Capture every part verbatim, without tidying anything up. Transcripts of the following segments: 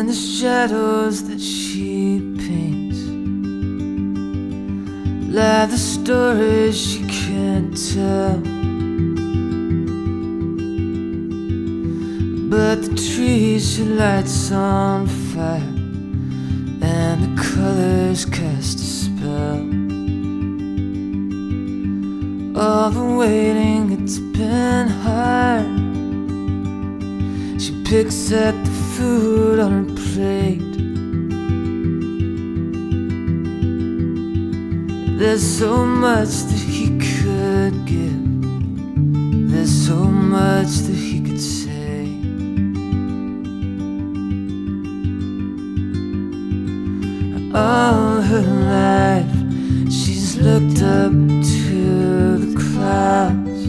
the shadows that she paints lie the stories she can't tell. But the trees she lights on fire, and the colors cast a spell. All the waiting, it's been hard. She picks at the food on her plate. There's so much that he could give. There's so much that he could say. All her life she's looked up to the clouds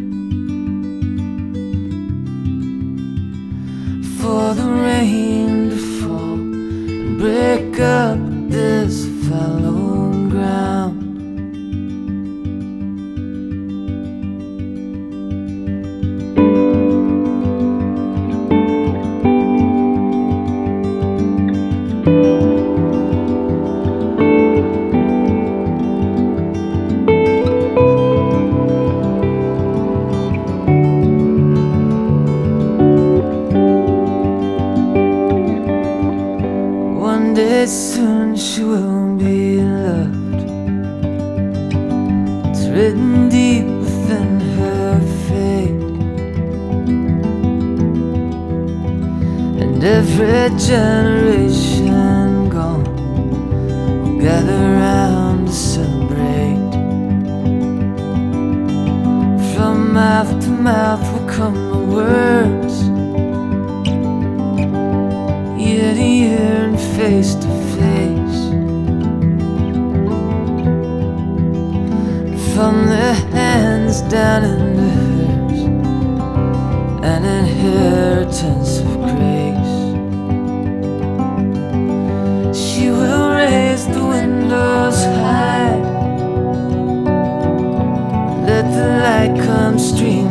for the rain to fall and break up this fallow ground. One day soon she will be loved. It's written deep within her fate, and every generation gone will gather round to celebrate. From mouth to mouth will come the words, ear to ear and face to face. From their hands down into hers, an inheritance of grace. She will raise the windows high, let the light come streaming